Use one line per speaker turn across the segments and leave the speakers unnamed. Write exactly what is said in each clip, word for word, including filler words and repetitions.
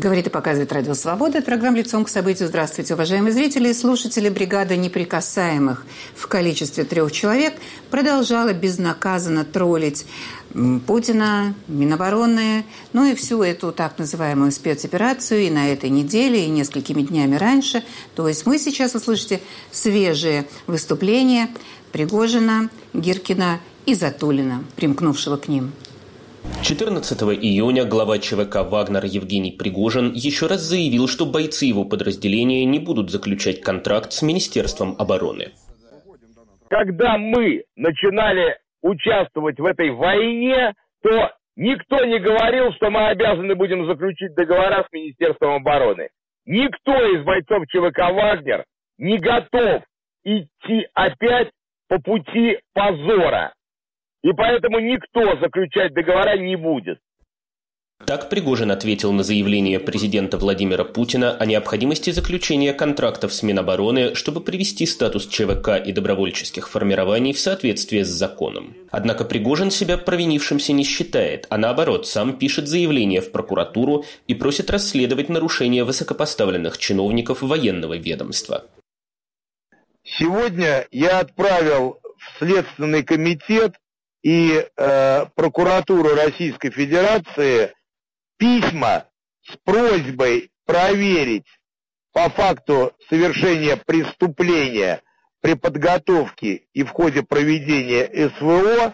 Говорит и показывает Радио Свобода. Это программа «Лицом к событию». Здравствуйте, уважаемые зрители и слушатели. Бригада неприкасаемых в количестве трех человек продолжала безнаказанно троллить Путина, Минобороны, ну и всю эту так называемую спецоперацию и на этой неделе, и несколькими днями раньше. То есть мы сейчас услышите свежие выступления Пригожина, Гиркина и Затулина, примкнувшего к ним.
четырнадцатого июня глава ЧВК «Вагнер» Евгений Пригожин еще раз заявил, что бойцы его подразделения не будут заключать контракт с Министерством обороны.
Когда мы начинали участвовать в этой войне, то никто не говорил, что мы обязаны будем заключить договора с Министерством обороны. Никто из бойцов ЧВК «Вагнер» не готов идти опять по пути позора. И поэтому никто заключать договора не будет.
Так Пригожин ответил на заявление президента Владимира Путина о необходимости заключения контрактов с Минобороны, чтобы привести статус ЧВК и добровольческих формирований в соответствие с законом. Однако Пригожин себя провинившимся не считает, а наоборот, сам пишет заявление в прокуратуру и просит расследовать нарушения высокопоставленных чиновников военного ведомства.
Сегодня я отправил в Следственный комитет и э, прокуратуру Российской Федерации письма с просьбой проверить по факту совершения преступления при подготовке и в ходе проведения СВО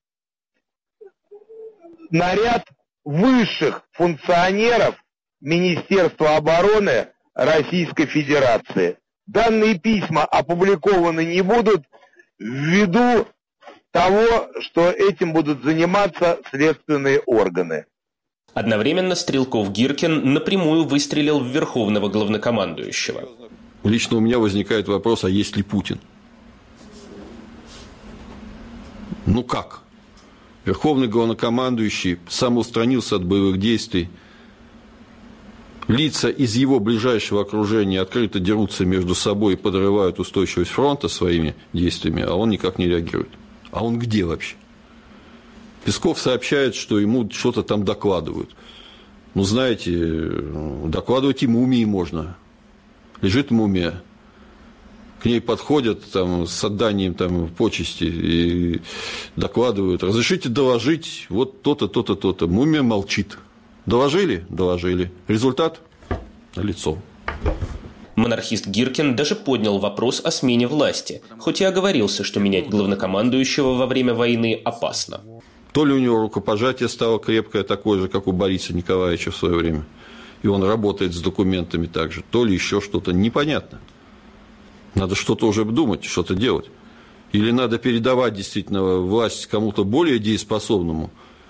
наряд высших функционеров Министерства обороны Российской Федерации. Данные письма опубликованы не будут ввиду того, что этим будут заниматься следственные органы.
Одновременно Стрелков-Гиркин напрямую выстрелил в верховного главнокомандующего.
Лично у меня возникает вопрос, а есть ли Путин? Ну как? Верховный главнокомандующий самоустранился от боевых действий. Лица из его ближайшего окружения открыто дерутся между собой и подрывают устойчивость фронта своими действиями, а он никак не реагирует. А он где вообще? Песков сообщает, что ему что-то там докладывают. Ну, знаете, докладывать и мумии можно. Лежит мумия. К ней подходят там, с отданием там, почести и докладывают. Разрешите доложить вот то-то, то-то, то-то. Мумия молчит. Доложили? Доложили. Результат? Налицо.
Монархист Гиркин даже поднял вопрос о смене власти, хоть и оговорился, что менять главнокомандующего во время войны опасно.
То ли у него рукопожатие стало крепкое, такое же, как у Бориса Николаевича в свое время, и он работает с документами так же, то ли еще что-то непонятно. Надо что-то уже думать, что-то делать. Или надо передавать действительно власть кому-то более дееспособному,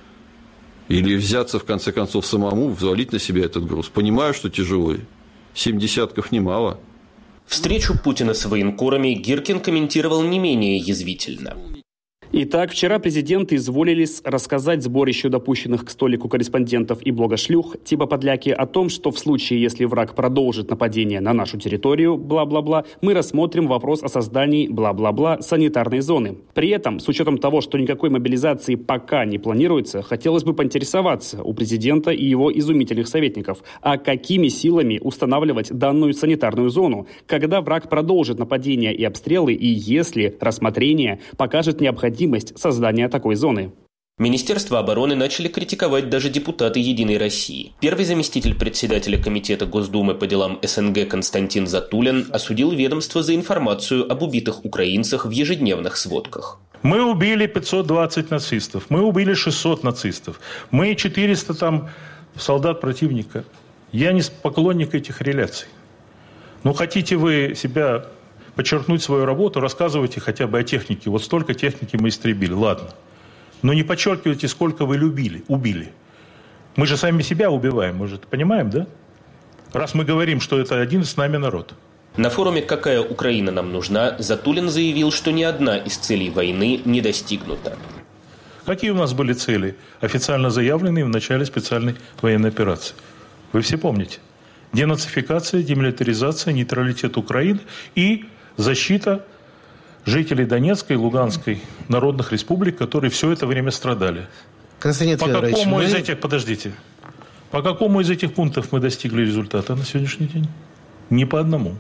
или взяться, в конце концов, самому, взвалить на себя этот груз. Понимаю, что тяжело. Семь десятков немало.
Встречу Путина с военкорами Гиркин комментировал не менее язвительно.
Итак, вчера президенты изволились рассказать сборищу допущенных к столику корреспондентов и блогошлюх типа подляки о том, что в случае, если враг продолжит нападение на нашу территорию, бла-бла-бла, мы рассмотрим вопрос о создании, бла-бла-бла, санитарной зоны. При этом, с учетом того, что никакой мобилизации пока не планируется, хотелось бы поинтересоваться у президента и его изумительных советников, а какими силами устанавливать данную санитарную зону, когда враг продолжит нападение и обстрелы, и если рассмотрение покажет необходимость создания такой зоны.
Министерство обороны начали критиковать даже депутаты «Единой России». Первый заместитель председателя Комитета Госдумы по делам СНГ Константин Затулин осудил ведомство за информацию об убитых украинцах в ежедневных сводках.
Мы убили пятьсот двадцать нацистов, мы убили шестьсот нацистов, мы четыреста там солдат противника. Я не поклонник этих реляций. Ну, хотите вы себя подчеркнуть свою работу, рассказывайте хотя бы о технике. Вот столько техники мы истребили, ладно. Но не подчеркивайте, сколько вы любили, убили. Мы же сами себя убиваем, мы же это понимаем, да? Раз мы говорим, что это один с нами народ.
На форуме «Какая Украина нам нужна» Затулин заявил, что ни одна из целей войны не достигнута.
Какие у нас были цели, официально заявленные в начале специальной военной операции? Вы все помните. Денацификация, демилитаризация, нейтралитет Украины и защита жителей Донецкой и Луганской народных республик, которые все это время страдали.
Константин
По
Федорович,
какому
мы...
из этих, подождите, По какому из этих пунктов мы достигли результата на сегодняшний день? Ни по одному.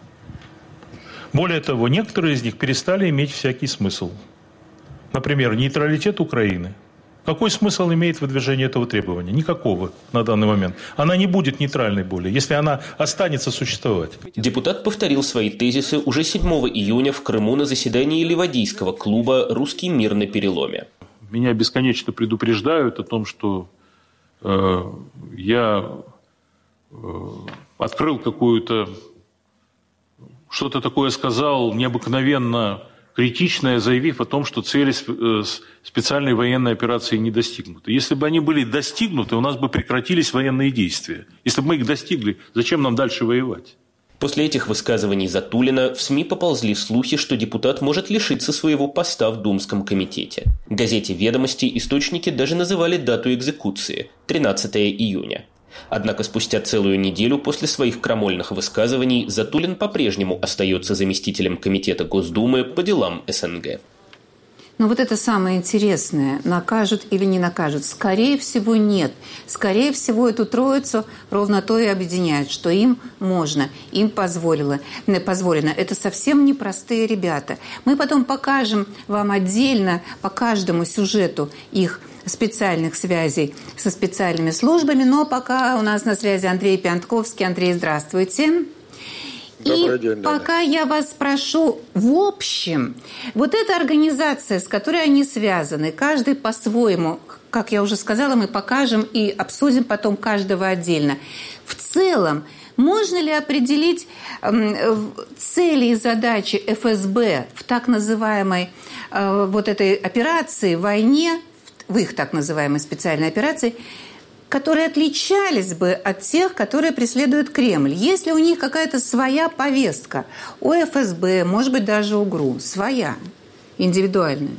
Более того, некоторые из них перестали иметь всякий смысл. Например, нейтралитет Украины. Какой смысл имеет выдвижение этого требования? Никакого на данный момент. Она не будет нейтральной более, если она останется существовать.
Депутат повторил свои тезисы уже седьмого июня в Крыму на заседании Ливадийского клуба «Русский мир на переломе».
Меня бесконечно предупреждают о том, что э, я э, открыл какую-то, что-то такое сказал необыкновенно критичное, заявив о том, что цели специальной военной операции не достигнуты. Если бы они были достигнуты, у нас бы прекратились военные действия. Если бы мы их достигли, зачем нам дальше воевать?
После этих высказываний Затулина в СМИ поползли слухи, что депутат может лишиться своего поста в Думском комитете. В газете «Ведомости» источники даже называли дату экзекуции – тринадцатого июня. Однако спустя целую неделю после своих крамольных высказываний Затулин по-прежнему остается заместителем Комитета Госдумы по делам СНГ.
Но вот это самое интересное, накажут или не накажут. Скорее всего, нет. Скорее всего, эту троицу ровно то и объединяет, что им можно, им позволено. позволено. Это совсем непростые ребята. Мы потом покажем вам отдельно по каждому сюжету их специальных связей со специальными службами. Но пока у нас на связи Андрей Пиантковский. Андрей, здравствуйте.
Добрый
И
день,
пока я вас спрошу, в общем, вот эта организация, с которой они связаны, каждый по-своему, как я уже сказала, мы покажем и обсудим потом каждого отдельно. В целом, можно ли определить э, цели и задачи эф эс бэ в так называемой э, вот этой операции, войне, в их так называемой специальной операции, которые отличались бы от тех, которые преследует Кремль? Есть ли у них какая-то своя повестка? У эф эс бэ, может быть, даже у ГРУ. Своя, индивидуальная.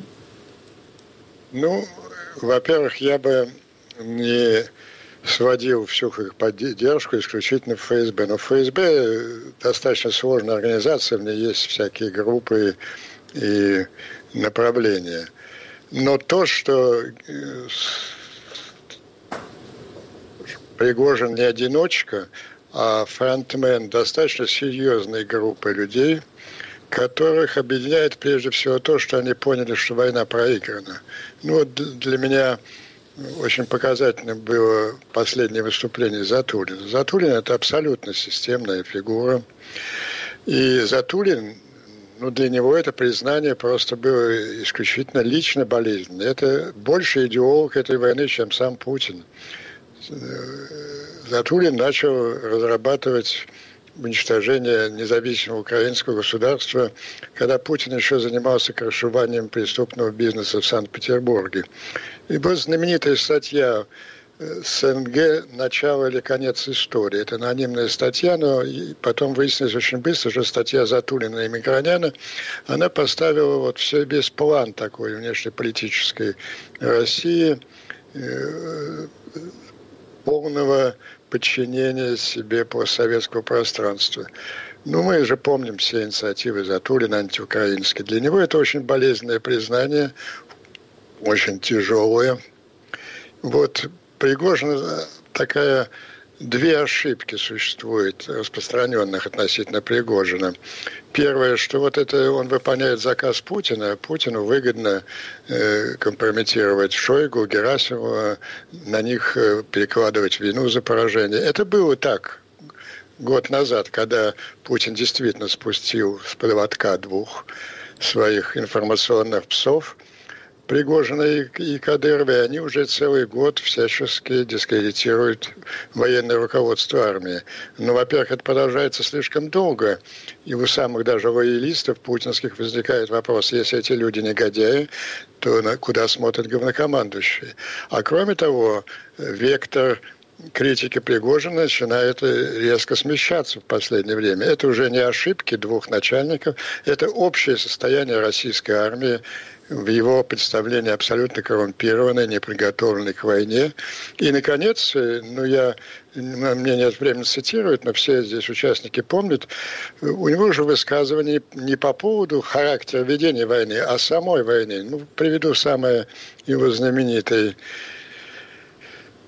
Ну, во-первых, я бы не сводил всю их поддержку исключительно в эф эс бэ. Но эф эс бэ достаточно сложная организация, в ней есть всякие группы и направления. Но то, что Пригожин не одиночка, а фронтмен достаточно серьезной группы людей, которых объединяет прежде всего то, что они поняли, что война проиграна. Ну, для меня очень показательным было последнее выступление Затулина. Затулин – это абсолютно системная фигура. И Затулин, ну, для него это признание просто было исключительно лично болезненно. Это больше идеолог этой войны, чем сам Путин. Затулин начал разрабатывать уничтожение независимого украинского государства, когда Путин еще занимался крышеванием преступного бизнеса в Санкт-Петербурге. И была знаменитая статья «СНГ. Начало или конец истории». Это анонимная статья, но потом выяснилось очень быстро, что статья Затулина и Микроняна, она поставила вот все, весь план такой внешнеполитической России, полного подчинения себе постсоветского пространства. Ну, мы же помним все инициативы Затулина антиукраинские. Для него это очень болезненное признание, очень тяжелое. Вот Пригожин такая... Две ошибки существуют, распространенных относительно Пригожина. Первое, что вот это он выполняет заказ Путина, Путину выгодно э, компрометировать Шойгу, Герасимова, на них э, перекладывать вину за поражение. Это было так год назад, когда Путин действительно спустил с поводка двух своих информационных псов, Пригожина и Кадырова, и они уже целый год всячески дискредитируют военное руководство армии. Но, во-первых, это продолжается слишком долго, и у самых даже лоялистов путинских возникает вопрос, если эти люди негодяи, то на куда смотрят главнокомандующие? А кроме того, вектор критики Пригожина начинает резко смещаться в последнее время. Это уже не ошибки двух начальников, это общее состояние российской армии, в его представлении абсолютно коррумпированной, неприготовленной к войне. И, наконец, ну, я, мне нет времени цитировать, но все здесь участники помнят, у него же высказывание не по поводу характера ведения войны, а самой войны. Ну, приведу самое его знаменитое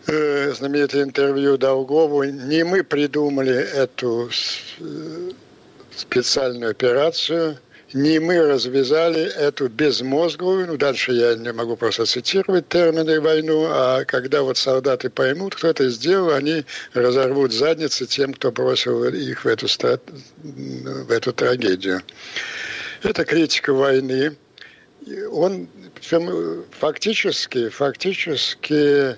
э, знаменитое интервью Долгову. Не мы придумали эту специальную операцию, не мы развязали эту безмозглую, ну дальше я не могу просто цитировать термины войну, а когда вот солдаты поймут, кто это сделал, они разорвут задницы тем, кто бросил их в эту, в эту трагедию. Это критика войны. Он фактически, фактически,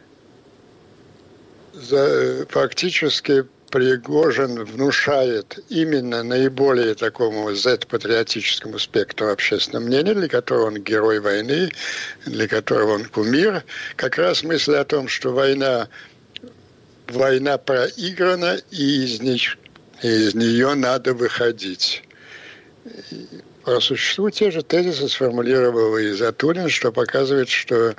фактически Пригожин внушает именно наиболее такому Z-патриотическому спектру общественного мнения, для которого он герой войны, для которого он кумир, как раз мысль о том, что война, война проиграна, и из, них, из нее надо выходить. По существу те же тезисы сформулировал и Затулин, что показывает, что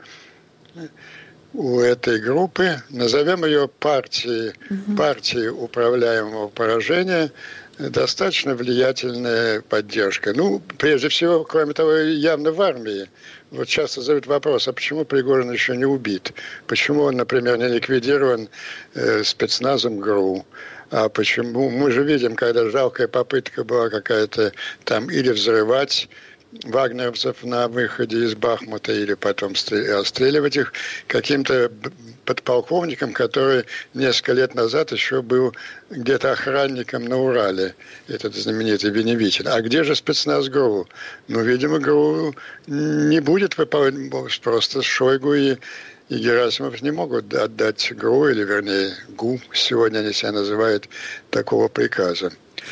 у этой группы, назовем ее партией, угу. партией управляемого поражения, достаточно влиятельная поддержка. Ну, прежде всего, кроме того, явно в армии. Вот часто задают вопрос, а почему Пригожин еще не убит? Почему он, например, не ликвидирован э, спецназом ГРУ? А почему? Мы же видим, когда жалкая попытка была какая-то там или взрывать вагнеровцев на выходе из Бахмута или потом отстреливать их каким-то подполковником, который несколько лет назад еще был где-то охранником на Урале, этот знаменитый Веневитин. А где же спецназ ГРУ? Ну, видимо, ГРУ не будет выполнять, просто Шойгу и, и Герасимов не могут отдать ГРУ, или, вернее, ГУ, сегодня они себя называют, такого приказа.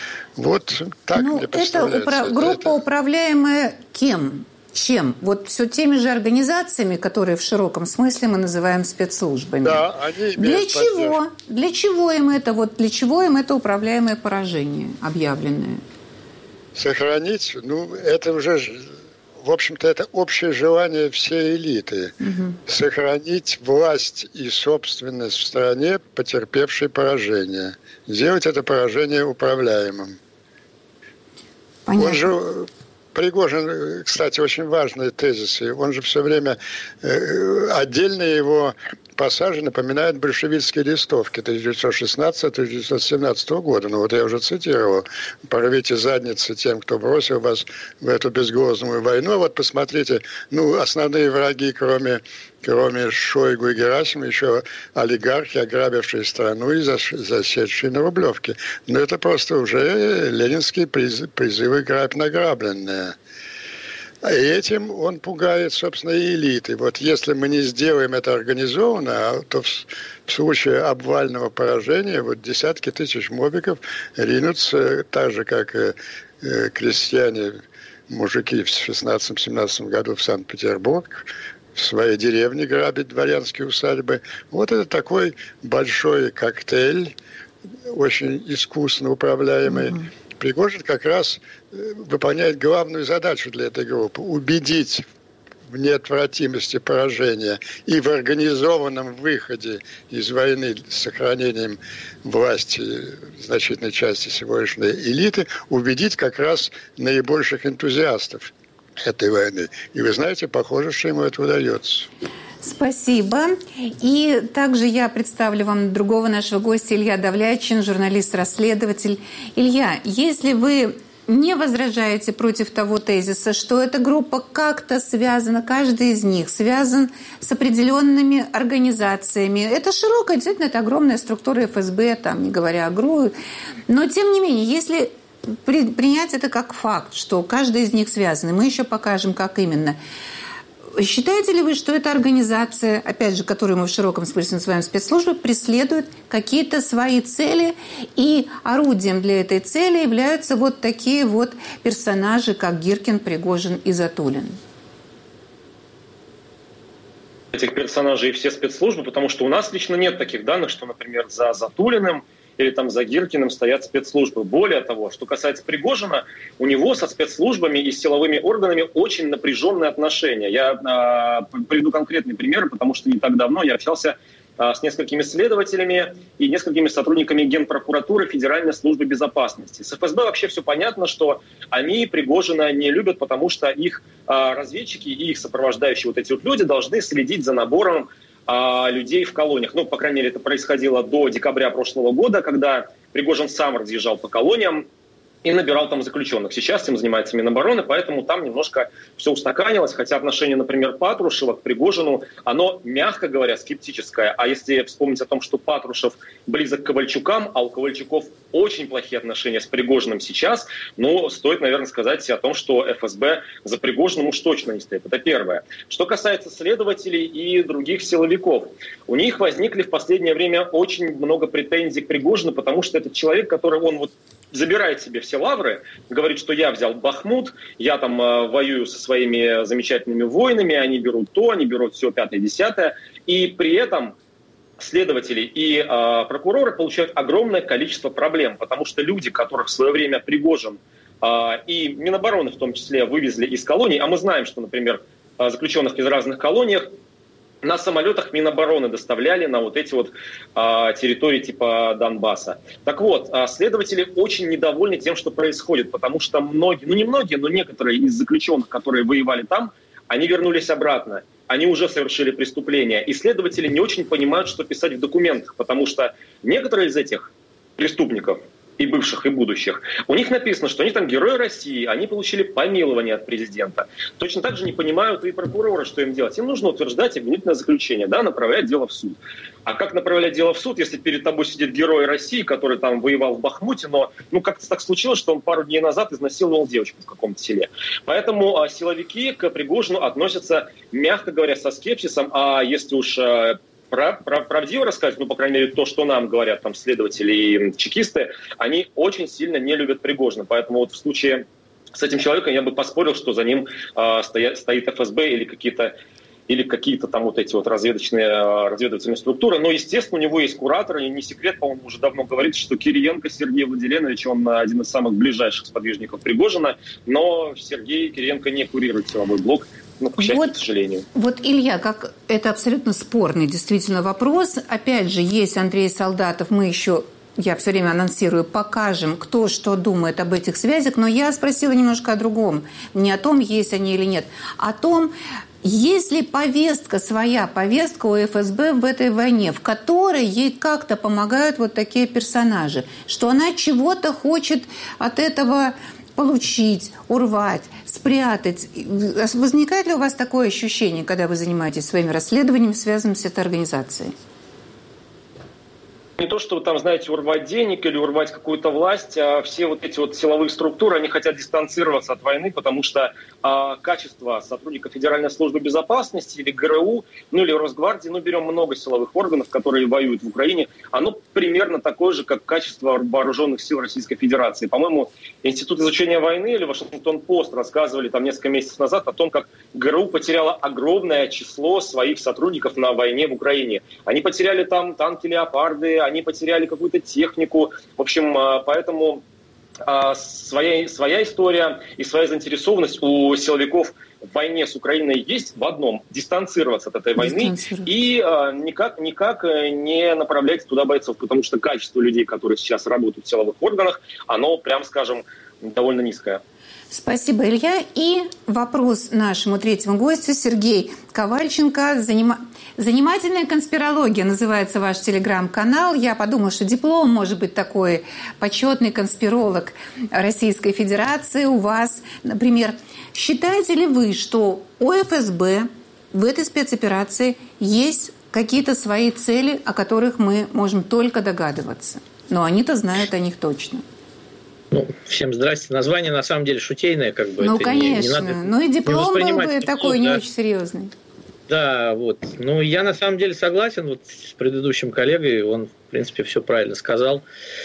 Вот так
ну,
мне представляется.
Это упра- группа, это... управляемая кем? Чем? Вот все теми же организациями, которые в широком смысле мы называем спецслужбами.
Да, они
для чего? Для чего им это? Вот для чего им это управляемое поражение объявленное?
Сохранить, ну, это уже, в общем-то, это общее желание всей элиты. Угу. Сохранить власть и собственность в стране, потерпевшей поражение. Сделать это поражение управляемым. Понятно. Он же, Пригожин, кстати, очень важные тезисы. Он же все время, э, отдельно его пассажи напоминают большевистские листовки тысяча девятьсот шестнадцатого — тысяча девятьсот семнадцатого года. Ну вот я уже цитировал. «Порвите задницы тем, кто бросил вас в эту безгласную войну». Вот посмотрите, ну, основные враги, кроме, кроме Шойгу и Герасимова, еще олигархи, ограбившие страну и засевшие на Рублевке. Но это просто уже ленинские приз, призывы «грабь награбленное». И этим он пугает, собственно, и элиты. Вот если мы не сделаем это организованно, то в, в случае обвального поражения вот десятки тысяч мобиков ринутся, так же, как э, крестьяне, мужики в шестнадцатом-семнадцатом году в Санкт-Петербург, в своей деревне грабить дворянские усадьбы. Вот это такой большой коктейль, очень искусно управляемый. Mm-hmm. Пригожин как раз выполняет главную задачу для этой группы – убедить в неотвратимости поражения и в организованном выходе из войны с сохранением власти значительной части сегодняшней элиты, убедить как раз наибольших энтузиастов этой войны. И вы знаете, похоже, что ему это удается.
Спасибо. И также я представлю вам другого нашего гостя, Илья Давлячин, журналист-расследователь. Илья, если вы не возражаете против того тезиса, что эта группа как-то связана, каждый из них связан с определенными организациями. Это широкая, действительно, это огромная структура эф эс бэ, там, не говоря о ГРУ. Но, тем не менее, если принять это как факт, что каждый из них связан, и мы еще покажем, как именно. Считаете ли вы, что эта организация, опять же, которую мы в широком смысле называем спецслужбой, преследует какие-то свои цели, и орудием для этой цели являются вот такие вот персонажи, как Гиркин, Пригожин и Затулин?
Этих персонажей и все спецслужбы, потому что у нас лично нет таких данных, что, например, за Затулиным или там за Гиркиным стоят спецслужбы. Более того, что касается Пригожина, у него со спецслужбами и силовыми органами очень напряженные отношения. Я э, приведу конкретный пример, потому что не так давно я общался э, с несколькими следователями и несколькими сотрудниками Генпрокуратуры Федеральной службы безопасности. С эф эс бэ вообще все понятно, что они Пригожина не любят, потому что их э, разведчики и их сопровождающие вот эти вот люди должны следить за набором а, людей в колониях. Ну, по крайней мере, это происходило до декабря прошлого года, когда Пригожин сам разъезжал по колониям и набирал там заключенных. Сейчас этим занимается Минобороны, поэтому там немножко все устаканилось, хотя отношение, например, Патрушева к Пригожину, оно, мягко говоря, скептическое. А если вспомнить о том, что Патрушев близок к Ковальчукам, а у Ковальчуков очень плохие отношения с Пригожиным сейчас, ну, стоит, наверное, сказать о том, что эф эс бэ за Пригожиным уж точно не стоит. Это первое. Что касается следователей и других силовиков, у них возникли в последнее время очень много претензий к Пригожину, потому что это человек, который он вот забирает себе все лавры, говорит, что я взял Бахмут, я там э, воюю со своими замечательными воинами, они берут то, они берут все пятое-десятое, и при этом следователи и э, прокуроры получают огромное количество проблем, потому что люди, которых в свое время Пригожин э, и Минобороны в том числе вывезли из колоний, а мы знаем, что, например, э, заключенных из разных колониях на самолетах Минобороны доставляли на вот эти вот а, территории типа Донбасса. Так вот, а, следователи очень недовольны тем, что происходит, потому что многие, ну не многие, но некоторые из заключенных, которые воевали там, они вернулись обратно. Они уже совершили преступления. И следователи не очень понимают, что писать в документах, потому что некоторые из этих преступников, и бывших, и будущих, у них написано, что они там герои России, они получили помилование от президента. Точно так же не понимают и прокуроры, что им делать. Им нужно утверждать обвинительное заключение, да, направлять дело в суд. А как направлять дело в суд, если перед тобой сидит герой России, который там воевал в Бахмуте, но ну как-то так случилось, что он пару дней назад изнасиловал девочку в каком-то селе. Поэтому а, силовики к Пригожину относятся, мягко говоря, со скепсисом, а если уж а, правдиво рассказать, ну, по крайней мере, то, что нам говорят там следователи и чекисты, они очень сильно не любят Пригожина. Поэтому вот в случае с этим человеком я бы поспорил, что за ним э, стоят, стоит эф эс бэ или какие-то или какие-то там вот эти вот разведочные, разведывательные структуры. Но, естественно, у него есть куратор, и не секрет, по-моему, уже давно говорит, что Кириенко Сергей Владиленович, он один из самых ближайших сподвижников Пригожина, но Сергей Кириенко не курирует силовой блок. Ну, к счастью,
вот,
к сожалению.
Вот, Илья, как это абсолютно спорный действительно вопрос. Опять же, есть Андрей Солдатов, мы еще, я все время анонсирую, покажем, кто что думает об этих связях, но я спросила немножко о другом. Не о том, есть они или нет, а о том, есть ли повестка, своя повестка у эф эс бэ в этой войне, в которой ей как-то помогают вот такие персонажи, что она чего-то хочет от этого получить, урвать, спрятать. Возникает ли у вас такое ощущение, когда вы занимаетесь своими расследованиями, связанными с этой организацией?
Не то, что там, знаете, урвать денег или урвать какую-то власть, а все вот эти вот силовые структуры, они хотят дистанцироваться от войны, потому что а, качество сотрудников Федеральной службы безопасности или гэ эр у, ну или Росгвардии, ну берем много силовых органов, которые воюют в Украине, оно примерно такое же, как качество вооруженных сил Российской Федерации. По-моему, Институт изучения войны или Вашингтон-Пост рассказывали там несколько месяцев назад о том, как гэ эр у потеряла огромное число своих сотрудников на войне в Украине. Они потеряли там танки «Леопарды», они потеряли какую-то технику. В общем, поэтому своя, своя история и своя заинтересованность у силовиков в войне с Украиной есть в одном – дистанцироваться от этой войны и никак, никак не направлять туда бойцов, потому что качество людей, которые сейчас работают в силовых органах, оно, прям скажем, довольно низкое.
Спасибо, Илья. И вопрос нашему третьему гостю, Сергей Ковальченко. Занима... «Занимательная конспирология» называется ваш телеграм-канал. Я подумала, что диплом может быть такой почетный конспиролог Российской Федерации у вас. Например, считаете ли вы, что у эф эс бэ в этой спецоперации есть какие-то свои цели, о которых мы можем только догадываться? Но они-то знают о них точно.
Ну, всем здрасте. Название на самом деле шутейное, как бы.
Ну,
это
конечно.
Не, не надо,
ну и диплом был бы такой
да.
не очень серьезный.
Да, вот. Ну, я на самом деле согласен вот с предыдущим коллегой, он, в принципе, все правильно сказал.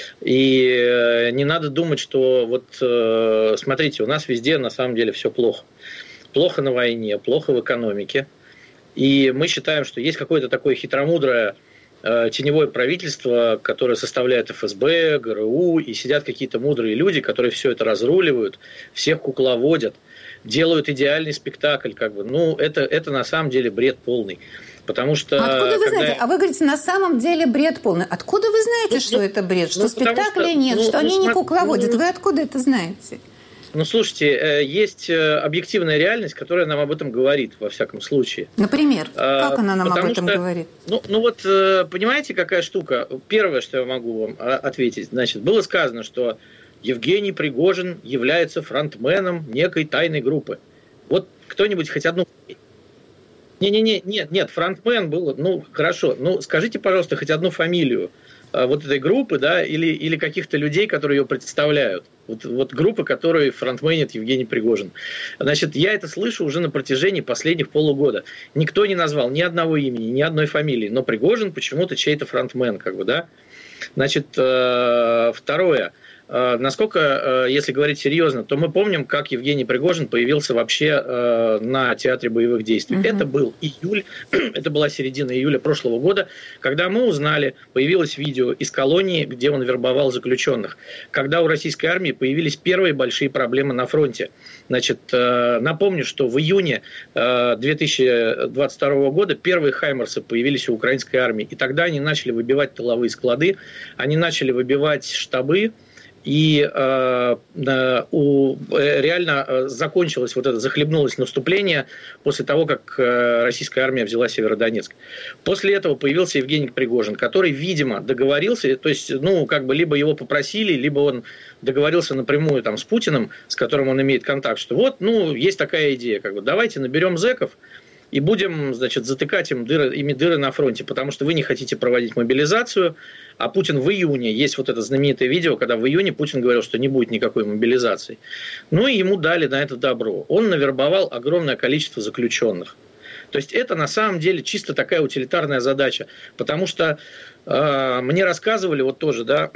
И э, не надо думать, что вот, э, смотрите, у нас везде на самом деле все плохо. Плохо на войне, плохо в экономике. И мы считаем, что есть какое-то такое хитромудрое э, теневое правительство, которое составляет эф эс бэ, гэ эр у, и сидят какие-то мудрые люди, которые все это разруливают, всех кукловодят, делают идеальный спектакль, как бы. Ну, это, это на самом деле бред полный. Потому что...
Откуда вы
когда...
знаете? А вы говорите, на самом деле бред полный. Откуда вы знаете, ну, что ну, это бред? Что ну, спектакля
что,
нет,
ну,
что
ну,
они
смотри,
не кукловодят?
Ну,
вы откуда это знаете?
ну, слушайте, есть объективная реальность, которая нам об этом говорит, во всяком случае.
Например, как она нам
Потому
об этом
что,
говорит?
Ну, ну вот, понимаете, какая штука? Первое, что я могу вам ответить. Значит, было сказано, что Евгений Пригожин является фронтменом некой тайной группы. Вот кто-нибудь хоть одну... Не-не-не, нет, нет, фронтмен был, ну, хорошо, ну, скажите, пожалуйста, хоть одну фамилию вот этой группы, да, или, или каких-то людей, которые ее представляют. Вот, вот группы, которые фронтменит Евгений Пригожин. Значит, я это слышу уже на протяжении последних полугода. Никто не назвал ни одного имени, ни одной фамилии, но Пригожин почему-то чей-то фронтмен, как бы, да. Значит, второе. Насколько, если говорить серьезно, то мы помним, как Евгений Пригожин появился вообще на театре боевых действий. Mm-hmm. Это был июль, это была середина июля прошлого года, когда мы узнали, появилось видео из колонии, где он вербовал заключенных, когда у российской армии появились первые большие проблемы на фронте. Значит, напомню, что в июне две тысячи двадцать второго года первые хаймерсы появились у украинской армии, и тогда они начали выбивать тыловые склады, они начали выбивать штабы, и э, у, реально закончилось вот это, захлебнулось наступление после того, как российская армия взяла Северодонецк. После этого появился Евгений Пригожин, который, видимо, договорился, то есть, ну, как бы, либо его попросили, либо он договорился напрямую там с Путиным, с которым он имеет контакт, что вот, ну, есть такая идея, как бы, давайте наберем зэков и будем, значит, затыкать им дыры, ими дыры на фронте, потому что вы не хотите проводить мобилизацию, а Путин в июне, есть вот это знаменитое видео, когда в июне Путин говорил, что не будет никакой мобилизации. Ну и ему дали на это добро. Он навербовал огромное количество заключенных. То есть это на самом деле чисто такая утилитарная задача, потому что э, мне рассказывали вот тоже, да,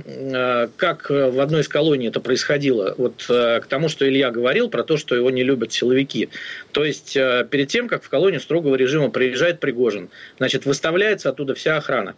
э, как в одной из колоний это происходило, вот э, к тому, что Илья говорил про то, что его не любят силовики. То есть э, перед тем, как в колонию строгого режима приезжает Пригожин, значит, выставляется оттуда вся охрана,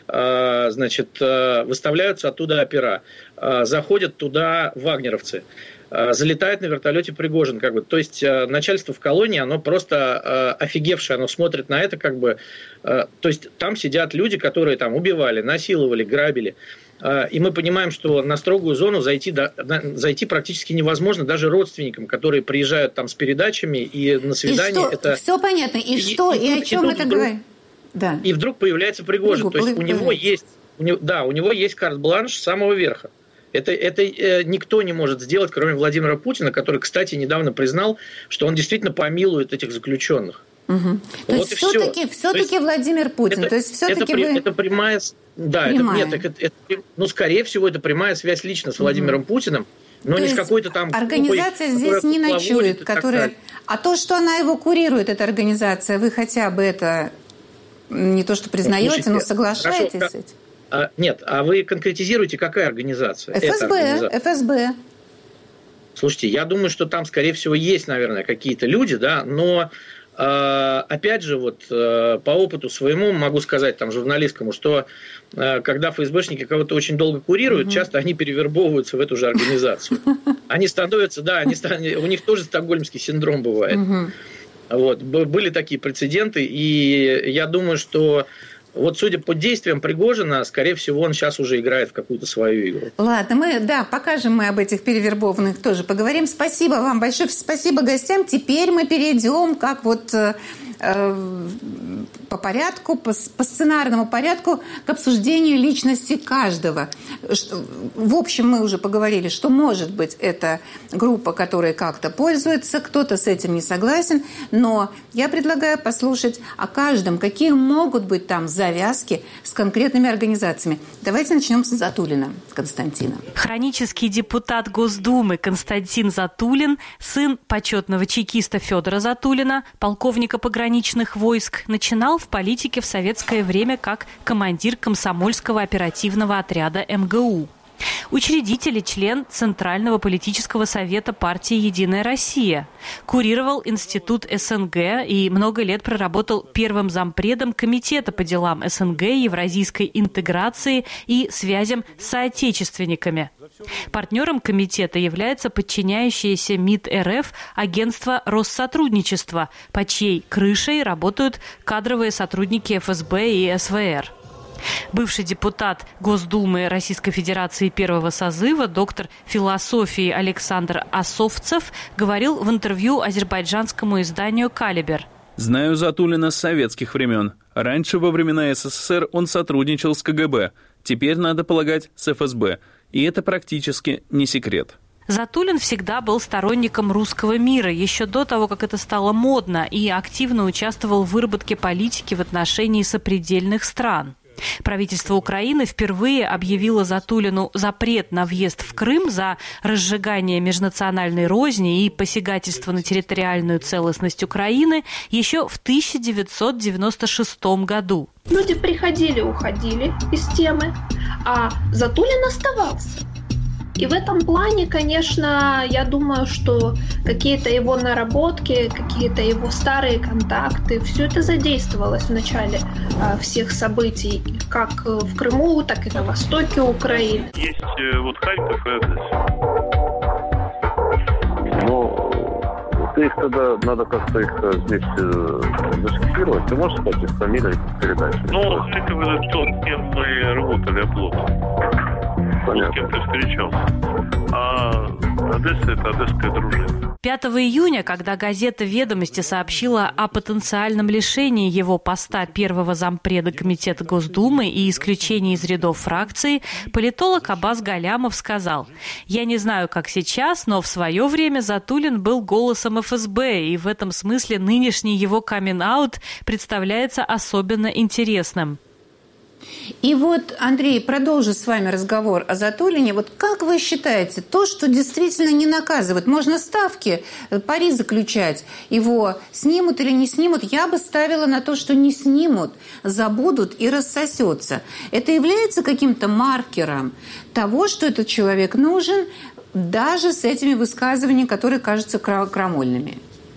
э, значит, э, выставляются оттуда опера, э, заходят туда вагнеровцы. Залетает на вертолете Пригожин, как бы, то есть начальство в колонии, оно просто э, офигевшее, оно смотрит на это, как бы, э, то есть там сидят люди, которые там убивали, насиловали, грабили, э, и мы понимаем, что на строгую зону зайти, да, на, зайти практически невозможно даже родственникам, которые приезжают там с передачами и на свидание.
И что?
Это...
Все понятно, и, и что, и, и о чем это говорит? Да.
И вдруг появляется Пригожин, Пригу, то есть у него есть, у него, да, у него есть карт-бланш с самого верха. Это, это э, никто не может сделать, кроме Владимира Путина, который, кстати, недавно признал, что он действительно помилует этих заключенных.
Угу. То
вот
есть все-таки, все. все-таки Владимир Путин.
Это,
то есть все-таки
это,
вы...
это прямая... Да, прямая. Это, нет, это, это, ну, скорее всего, это прямая связь лично с Владимиром угу. Путиным, но то не с какой-то там...
Организация группой, здесь не ночует, которая... А то, что она его курирует, эта организация, вы хотя бы это не то что признаете, ну, слушайте, но соглашаетесь хорошо, с этим?
А, нет, а вы конкретизируете, какая организация?
эф эс бэ,
организация?
эф эс бэ.
Слушайте, я думаю, что там, скорее всего, есть, наверное, какие-то люди, да, но, э, опять же, вот э, по опыту своему могу сказать, там, журналистскому, что э, когда эф эс бэшники кого-то очень долго курируют, mm-hmm. часто они перевербовываются в эту же организацию. Они становятся, да, они, у них тоже стокгольмский синдром бывает. Mm-hmm. Вот, были такие прецеденты, и я думаю, что вот судя по действиям Пригожина, скорее всего, он сейчас уже играет в какую-то свою игру.
Ладно, мы, да, покажем мы об этих перевербованных тоже поговорим. Спасибо вам большое, спасибо гостям. Теперь мы перейдем, как вот э, по порядку, по, по сценарному порядку к обсуждению личности каждого. В общем, мы уже поговорили, что, может быть, это группа, которая как-то пользуется, кто-то с этим не согласен, но я предлагаю послушать о каждом, какие могут быть там завязки с конкретными организациями. Давайте начнем с Затулина Константина.
Хронический депутат Госдумы Константин Затулин, сын почетного чекиста Федора Затулина, полковника пограничных войск, начинал в политике в советское время как командир комсомольского оперативного отряда эм гэ у. Учредитель и член Центрального политического совета партии «Единая Россия». Курировал институт эс эн гэ и много лет проработал первым зампредом комитета по делам эс эн гэ, евразийской интеграции и связям с соотечественниками. Партнером комитета является подчиняющееся МИД эр эф агентство Россотрудничества, под чьей крышей работают кадровые сотрудники эф эс бэ и эс вэ эр. Бывший депутат Госдумы Российской Федерации первого созыва, доктор философии Александр Осовцев, говорил в интервью азербайджанскому изданию «Калибер».
Знаю Затулина с советских времен. Раньше, во времена СССР, он сотрудничал с КГБ. Теперь, надо полагать, с эф эс бэ. И это практически не секрет.
Затулин всегда был сторонником русского мира, еще до того, как это стало модно, и активно участвовал в выработке политики в отношении сопредельных стран. Правительство Украины впервые объявило Затулину запрет на въезд в Крым за разжигание межнациональной розни и посягательство на территориальную целостность Украины еще в тысяча девятьсот девяносто шестом году.
Люди приходили, уходили из темы, а Затулин оставался. И в этом плане, конечно, я думаю, что какие-то его наработки, какие-то его старые контакты, все это задействовалось в начале э, всех событий, как в Крыму, так и на востоке Украины.
Есть э, вот Харьков и Одесса.
Ну, их тогда надо как-то их здесь э, зафиксировать. Ты можешь сказать их фамилии передачи?
Ну, Харьков это тот, с кем мы работали оплот. С кем ты встречался. А Одесса – это одесская дружина.
пятого июня, когда газета «Ведомости» сообщила о потенциальном лишении его поста первого зампреда Комитета Госдумы и исключении из рядов фракции, политолог Аббас Галямов сказал: «Я не знаю, как сейчас, но в свое время Затулин был голосом эф эс бэ, и в этом смысле нынешний его камин-аут представляется особенно интересным».
И вот, Андрей, продолжу с вами разговор о Затулине. Вот как вы считаете, то, что действительно не наказывают, можно ставки, пари заключать, его снимут или не снимут? Я бы ставила на то, что не снимут, забудут и рассосется. Это является каким-то маркером того, что этот человек нужен, даже с этими высказываниями, которые кажутся крамольными?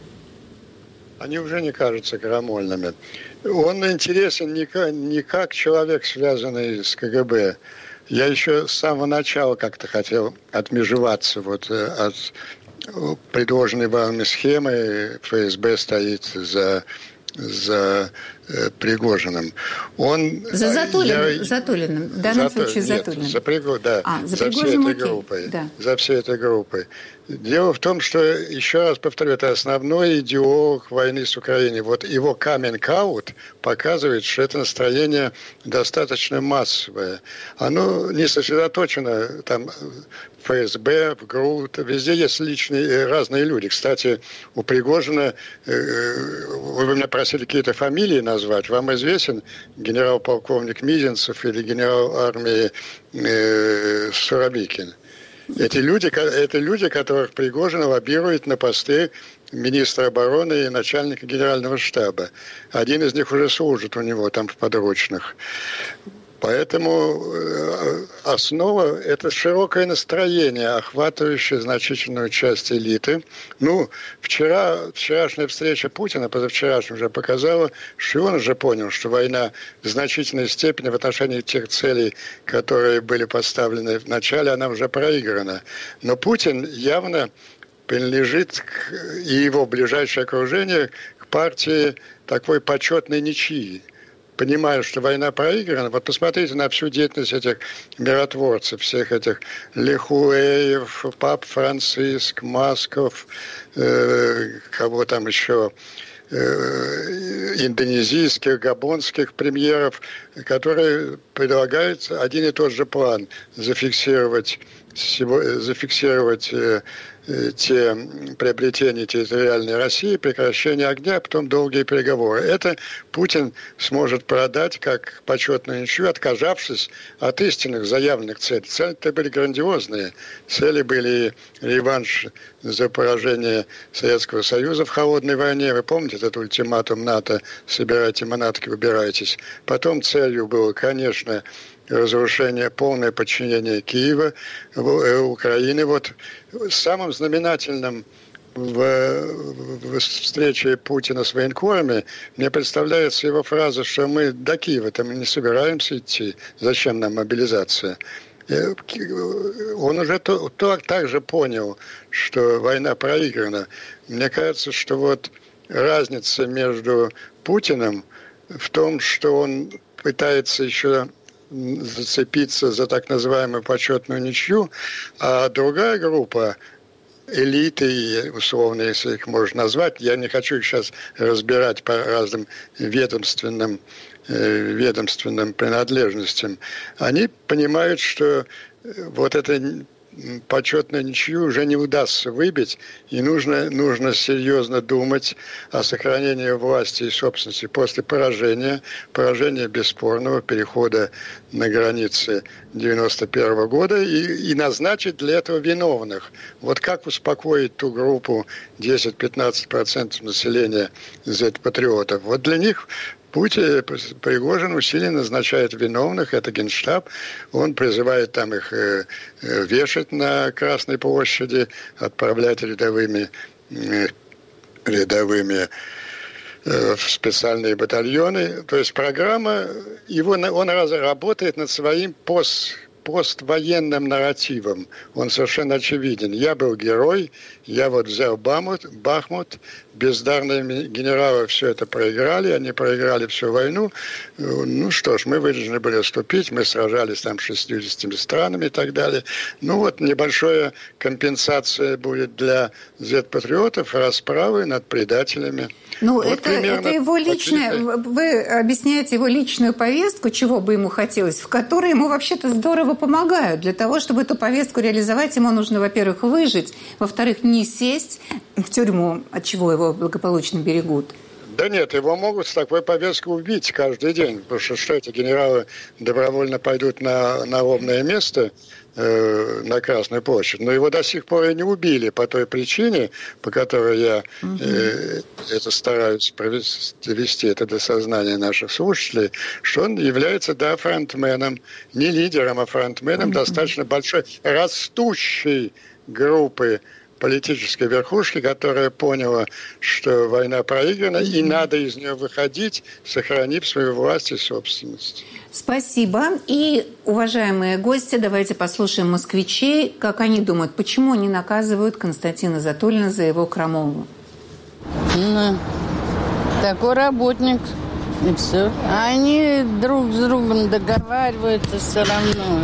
Они уже не кажутся крамольными. Он интересен не как, не как человек, связанный с ка гэ бэ. Я еще с самого начала как-то хотел отмежеваться вот от предложенной вами схемы. эф эс бэ стоит за, за Пригожиным. Он,
за Затулиным,
я,
Затулиным. В данном
за,
случае
нет,
Затулиным.
За, Приго, да,
а, за,
за всей этой
окей.
группой.
Да.
За всей этой группой. Дело в том, что, еще раз повторю, это основной идеолог войны с Украиной. Вот его каминг-аут показывает, что это настроение достаточно массовое. Оно не сосредоточено там в эф эс бэ, в ГРУ, везде есть личные, разные люди. Кстати, у Пригожина, вы меня просили какие-то фамилии назвать, вам известен генерал-полковник Мизинцев или генерал армии Суровикин? Эти люди, это люди, которых Пригожин лоббирует на посты министра обороны и начальника генерального штаба. Один из них уже служит у него там в подручных. Поэтому основа – это широкое настроение, охватывающее значительную часть элиты. Ну, вчера, вчерашняя встреча Путина, позавчерашняя уже показала, что он уже понял, что война в значительной степени в отношении тех целей, которые были поставлены в начале, она уже проиграна. Но Путин явно принадлежит, и его ближайшее окружение, к партии такой почетной ничьи. Понимая, что война проиграна, вот посмотрите на всю деятельность этих миротворцев, всех этих Лихуэев, Пап Франциск, Масков, э, кого там еще, э, индонезийских, габонских премьеров, которые предлагают один и тот же план – зафиксировать, зафиксировать э, те приобретения территориальной России, прекращение огня, а потом долгие переговоры. Это Путин сможет продать как почетную ничью, отказавшись от истинных заявленных целей. Цели-то были грандиозные. Цели были реванш за поражение Советского Союза в холодной войне. Вы помните этот ультиматум НАТО «собирайте манатки, выбирайтесь». Потом целью было, конечно, разрушение, полное подчинение Киева, Украины. Вот самым знаменательным в, в встрече Путина с военкорами мне представляется его фраза, что мы до Киева-то мы не собираемся идти, зачем нам мобилизация. Он уже то, то, так же понял, что война проиграна. Мне кажется, что вот разница между Путиным в том, что он пытается еще зацепиться за так называемую почетную ничью, а другая группа, элиты, условно, если их можно назвать, я не хочу их сейчас разбирать по разным ведомственным, э, ведомственным принадлежностям, они понимают, что вот это почетную ничью уже не удастся выбить, и нужно, нужно серьезно думать о сохранении власти и собственности после поражения, поражения бесспорного перехода на границы девяносто первого года и, и назначить для этого виновных. Вот как успокоить ту группу десять-пятнадцать процентов населения зет-патриотов? Вот для них Путин, Пригожин усиленно назначает виновных, это Генштаб, он призывает там их э, вешать на Красной площади, отправлять рядовыми, э, рядовыми э, в специальные батальоны. То есть программа, его, он работает над своим пост поствоенным нарративом. Он совершенно очевиден. Я был герой, я вот взял Бахмут, Бахмут, бездарные генералы все это проиграли, они проиграли всю войну. Ну что ж, мы вынуждены были отступить, мы сражались там с шестьюдесятью странами и так далее. Ну вот небольшая компенсация будет для зет-патриотов, расправы над предателями.
Ну,
вот
это, это его личная... Вы объясняете его личную повестку, чего бы ему хотелось, в которой ему вообще-то здорово помогают. Для того, чтобы эту повестку реализовать, ему нужно, во-первых, выжить, во-вторых, не сесть в тюрьму, от чего его благополучно берегут.
Да нет, его могут с такой повесткой убить каждый день, потому что что эти генералы добровольно пойдут на, на ровное место, э, на Красную площадь, но его до сих пор и не убили по той причине, по которой я э, это стараюсь довести это до сознания наших слушателей, что он является, да, фронтменом, не лидером, а фронтменом достаточно большой, растущей группы политической верхушки, которая поняла, что война проиграна, и надо из нее выходить, сохранив свою власть и собственность.
Спасибо. И, уважаемые гости, давайте послушаем москвичей, как они думают, почему они наказывают Константина Затулина за его крамолу.
Ну, такой работник, и все. Они друг с другом договариваются все равно.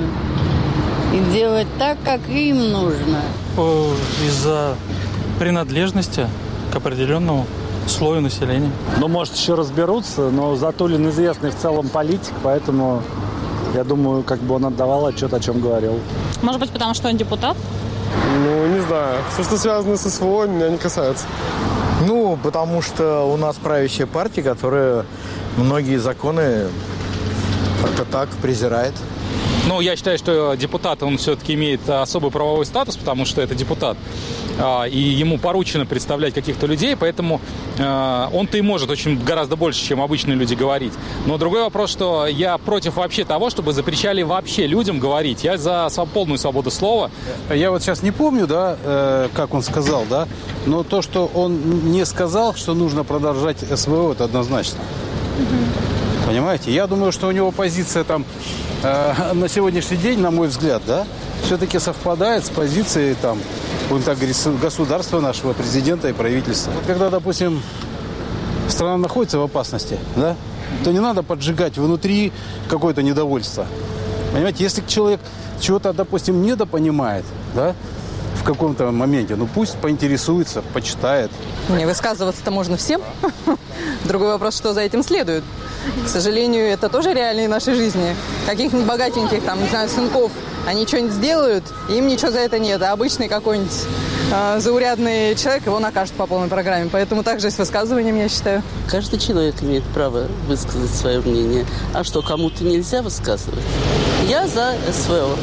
И делать так, как им нужно.
Из-за принадлежности к определенному слою населения.
Ну, может, еще разберутся, но Затулин известный в целом политик, поэтому, я думаю, как бы он отдавал отчет, о чем говорил.
Может быть, потому что он депутат?
Ну, не знаю. Все, что связано со СВО, меня не касается.
Ну, потому что у нас правящая партия, которая многие законы как-то так презирает.
Ну, я считаю, что депутат, он все-таки имеет особый правовой статус, потому что это депутат, и ему поручено представлять каких-то людей, поэтому он-то и может очень гораздо больше, чем обычные люди, говорить. Но другой вопрос, что я против вообще того, чтобы запрещали вообще людям говорить. Я за полную свободу слова.
Я вот сейчас не помню, да, как он сказал, да, но то, что он не сказал, что нужно продолжать СВО, это однозначно. Понимаете? Я думаю, что у него позиция там э, на сегодняшний день, на мой взгляд, да, все-таки совпадает с позицией там, будем так говорить, государства нашего, президента и правительства. Вот когда, допустим, страна находится в опасности, да, то не надо поджигать внутри какое-то недовольство. Понимаете, если человек чего-то, допустим, недопонимает, да, в каком-то моменте, ну пусть поинтересуется, почитает.
Не, высказываться-то можно всем. Другой вопрос, что за этим следует. К сожалению, это тоже реалии нашей жизни. Каких-нибудь богатеньких, там, не знаю, сынков, они что-нибудь сделают, и им ничего за это нет. А обычный какой-нибудь э, заурядный человек его накажет по полной программе. Поэтому также и с высказыванием, я считаю.
Каждый человек имеет право высказать свое мнение. А что, кому-то нельзя высказывать? Я за СВО.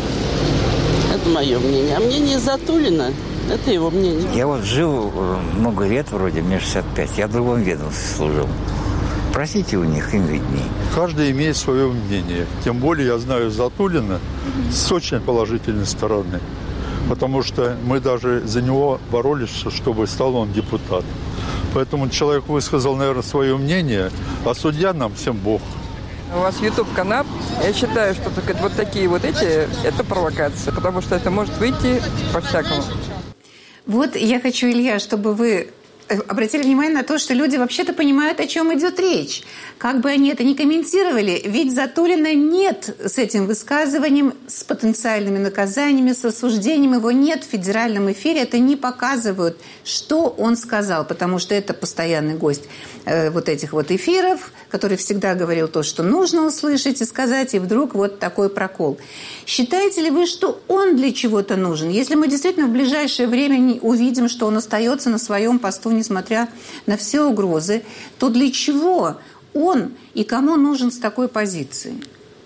Это мое мнение. А мнение Затулина – это его мнение.
Я вот жил много лет, вроде, мне шестьдесят пять. Я в другом ведомстве служил. Спросите у них, им виднее.
Каждый имеет свое мнение. Тем более я знаю Затулина с очень положительной стороны. Потому что мы даже за него боролись, чтобы стал он депутатом. Поэтому человек высказал, наверное, свое мнение, а судья нам всем Бог.
У вас YouTube-канал. Я считаю, что вот такие вот эти – это провокация, потому что это может выйти по-всякому.
Вот я хочу, Илья, чтобы вы обратили внимание на то, что люди вообще-то понимают, о чем идет речь. Как бы они это ни комментировали, ведь Затулина нет с этим высказыванием, с потенциальными наказаниями, с осуждением. Его нет в федеральном эфире. Это не показывают, что он сказал, потому что это постоянный гость э, вот этих вот эфиров, который всегда говорил то, что нужно услышать и сказать, и вдруг вот такой прокол. Считаете ли вы, что он для чего-то нужен? Если мы действительно в ближайшее время увидим, что он остается на своем посту, несмотря на все угрозы, то для чего он и кому нужен с такой позицией?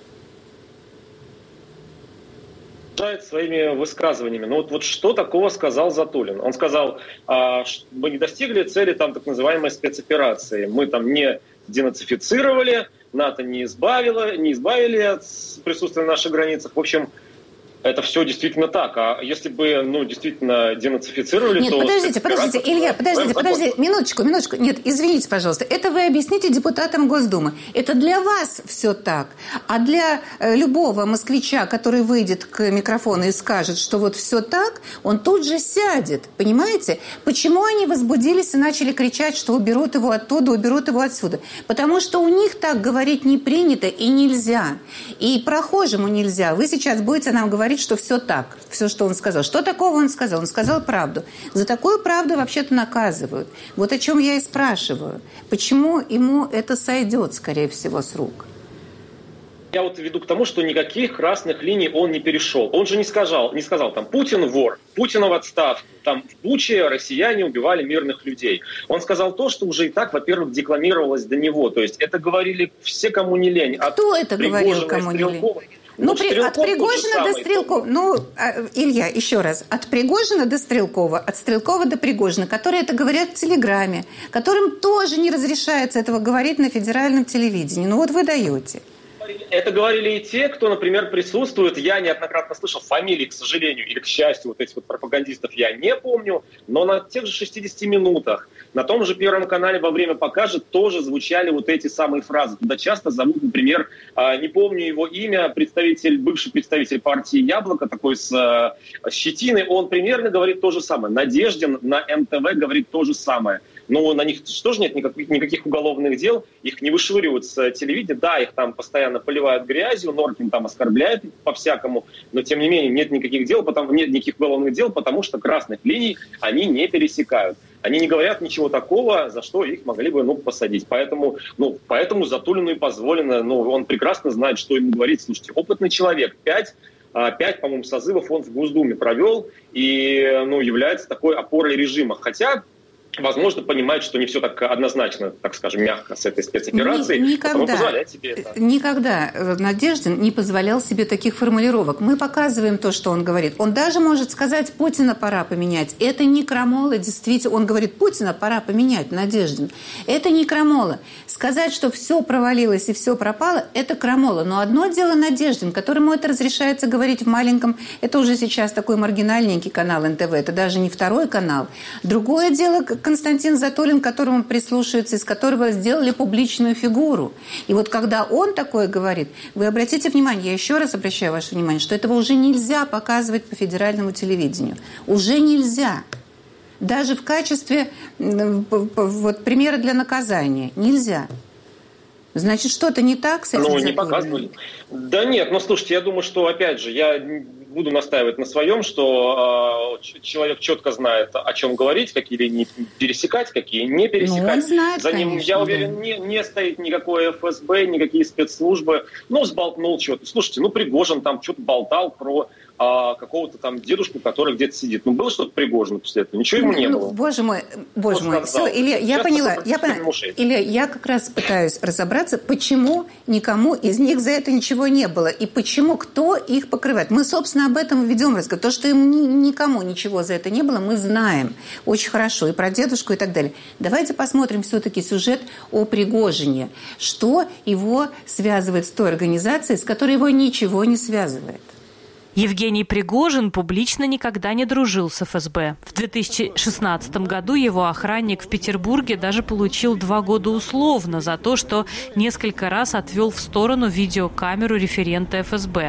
Своими высказываниями. Ну вот, вот что такого сказал Затулин? Он сказал, а, мы не достигли цели там так называемой спецоперации. Мы там не денацифицировали, НАТО не избавило, не избавили от присутствия на наших границах. В общем, это все действительно так. А если бы, ну, действительно денацифицировали,
Нет,
то...
Нет, подождите, подождите, Илья, подождите, подождите, минуточку, минуточку. Нет, извините, пожалуйста. Это вы объясните депутатам Госдумы. Это для вас все так. А для э, любого москвича, который выйдет к микрофону и скажет, что вот все так, он тут же сядет. Понимаете? Почему они возбудились и начали кричать, что уберут его оттуда, уберут его отсюда? Потому что у них так говорить не принято и нельзя. И прохожему нельзя. Вы сейчас будете нам говорить, что все так, все, что он сказал. Что такого он сказал? Он сказал правду. За такую правду вообще-то наказывают. Вот о чем я и спрашиваю. Почему ему это сойдет, скорее всего, с рук?
Я вот веду к тому, что никаких красных линий он не перешел. Он же не сказал, не сказал там, Путин вор, Путин в отставку, там в Буче россияне убивали мирных людей. Он сказал то, что уже и так, во-первых, декламировалось до него. То есть это говорили все, кому не лень.
Кто это говорил, кому не лень? Ну, при, от Пригожина до Стрелкова, ну, Илья, еще раз, от Пригожина до Стрелкова, от Стрелкова до Пригожина, которые это говорят в Телеграме, которым тоже не разрешается этого говорить на федеральном телевидении. Ну, вот вы даете.
Это говорили и те, кто, например, присутствует. Я неоднократно слышал фамилии, к сожалению, или к счастью, вот этих вот пропагандистов я не помню, но на тех же шестидесяти минутах, на том же Первом канале во время покажет тоже звучали вот эти самые фразы. Туда часто зовут, например, не помню его имя, представитель, бывший представитель партии «Яблоко», такой с щетиной, он примерно говорит то же самое. Надеждин на эм тэ вэ говорит то же самое. Но на них тоже нет никаких, никаких уголовных дел, их не вышвыривают с телевидения. Да, их там постоянно поливают грязью, Норкин там оскорбляет по-всякому, но тем не менее нет никаких дел, потому, нет никаких уголовных дел, потому что красных линий они не пересекают. Они не говорят ничего такого, за что их могли бы ну, посадить. Поэтому, ну, поэтому Затулину и позволено, ну, он прекрасно знает, что ему говорить. Слушайте, опытный человек, пять Пять, по-моему, созывов он в Госдуме провел и ну, является такой опорой режима. Хотя, возможно, понимает, что не все так однозначно, так скажем, мягко с этой спецоперацией.
Никогда,
себе это.
никогда Надеждин не позволял себе таких формулировок. Мы показываем то, что он говорит. Он даже может сказать, Путина пора поменять. Это не крамола, действительно. Он говорит, Путина пора поменять, Надеждин. Это не крамола. Сказать, что все провалилось и все пропало, это крамола. Но одно дело Надеждин, которому это разрешается говорить в маленьком, это уже сейчас такой маргинальненький канал эн тэ вэ, это даже не второй канал. Другое дело Константин Затулин, к которому прислушиваются, из которого сделали публичную фигуру. И вот когда он такое говорит, вы обратите внимание, я еще раз обращаю ваше внимание, что этого уже нельзя показывать по федеральному телевидению. Уже нельзя. Даже в качестве вот, примера для наказания. Нельзя. Значит, что-то не так с этим?
Ну, не показывали. Да нет, но слушайте, я думаю, что, опять же, я буду настаивать на своем, что э, человек четко знает, о чем говорить, какие линии пересекать, какие не пересекать.
Ну, он знает,
За ним,
конечно,
я уверен,
да.
не, не стоит никакой эф эс бэ, никакие спецслужбы. Ну, сболтнул что-то. Слушайте, ну, Пригожин там что-то болтал про а, какого-то там дедушку, который где-то сидит. Ну, было что-то Пригожина после этого? Ничего ему
ну,
не
ну,
было.
Боже мой, боже
Он
мой.
сказал.
Все, Илья, я
Сейчас
поняла. Я поняла. Илья, я как раз пытаюсь разобраться, почему никому из них за это ничего не было. И почему, кто их покрывает. Мы, собственно, об этом ведем разговор. То, что им ни, никому ничего за это не было, мы знаем очень хорошо. И про дедушку, и так далее. Давайте посмотрим все-таки сюжет о Пригожине. Что его связывает с той организацией, с которой его ничего не связывает.
Евгений Пригожин публично никогда не дружил с эф эс бэ. В две тысячи шестнадцатом году его охранник в Петербурге даже получил два года условно за то, что несколько раз отвел в сторону видеокамеру референта эф эс бэ.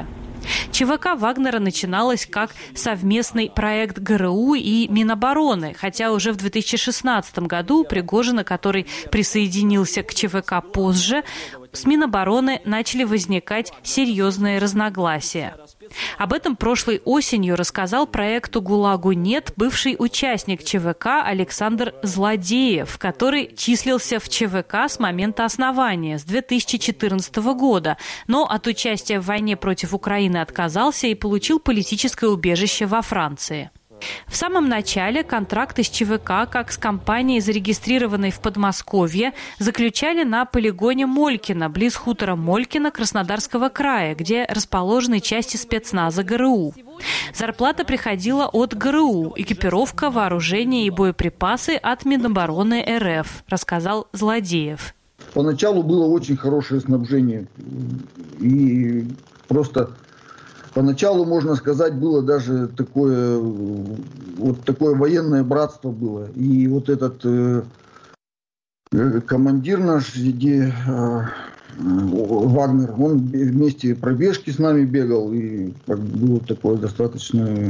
ЧВК Вагнера начиналась как совместный проект ГРУ и Минобороны, хотя уже в две тысячи шестнадцатом году у Пригожина, который присоединился к ЧВК позже, с Минобороны начали возникать серьезные разногласия. Об этом прошлой осенью рассказал проекту «ГУЛАГу нет» бывший участник ЧВК Александр Злодеев, который числился в ЧВК с момента основания, с две тысячи четырнадцатого года, но от участия в войне против Украины отказался и получил политическое убежище во Франции. В самом начале контракты с ЧВК, как с компанией, зарегистрированной в Подмосковье, заключали на полигоне Молькино, близ хутора Молькино Краснодарского края, где расположены части спецназа ГРУ. Зарплата приходила от ГРУ, экипировка, вооружение и боеприпасы от Минобороны РФ, рассказал Злодеев.
Поначалу было очень хорошее снабжение. И просто... Поначалу, можно сказать, было даже такое, вот такое военное братство было. И вот этот э, командир наш, где, э, Вагнер, он вместе пробежки с нами бегал. И как было такое достаточно...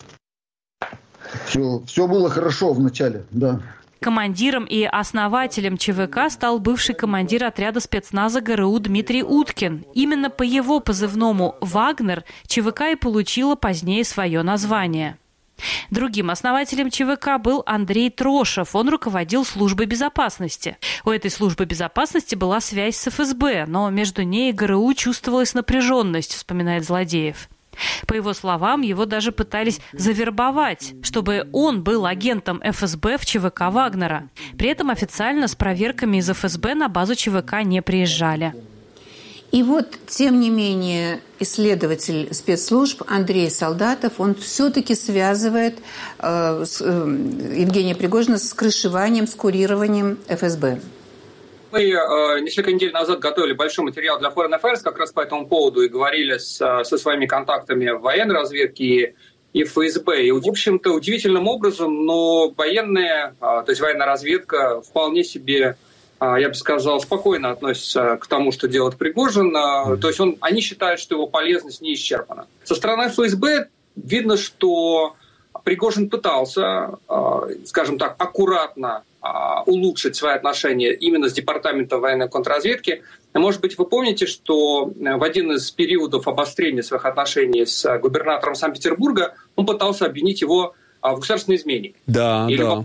Все, все было хорошо в начале, да.
Командиром и основателем ЧВК стал бывший командир отряда спецназа ГРУ Дмитрий Уткин. Именно по его позывному «Вагнер» ЧВК и получила позднее свое название. Другим основателем ЧВК был Андрей Трошев. Он руководил службой безопасности. У этой службы безопасности была связь с ФСБ, но между ней и ГРУ чувствовалась напряженность, вспоминает Злодеев. По его словам, его даже пытались завербовать, чтобы он был агентом ФСБ в ЧВК Вагнера. При этом официально с проверками из ФСБ на базу ЧВК не приезжали.
И вот, тем не менее, исследователь спецслужб Андрей Солдатов, он все-таки связывает э, с, э, Евгения Пригожина с крышеванием, с курированием ФСБ.
Мы э, несколько недель назад готовили большой материал для Foreign Affairs как раз по этому поводу и говорили с, со своими контактами в военной разведке и, и ФСБ. И, в общем-то, удивительным образом, но военные, э, то есть военная разведка вполне себе, э, я бы сказал, спокойно относится к тому, что делает Пригожин. Э, то есть он, они считают, что его полезность не исчерпана. Со стороны ФСБ видно, что Пригожин пытался, э, скажем так, аккуратно улучшить свои отношения именно с Департаментом военной контрразведки. Может быть, вы помните, что в один из периодов обострения своих отношений с губернатором Санкт-Петербурга он пытался обвинить его в государственной измене.
Да,
И
да.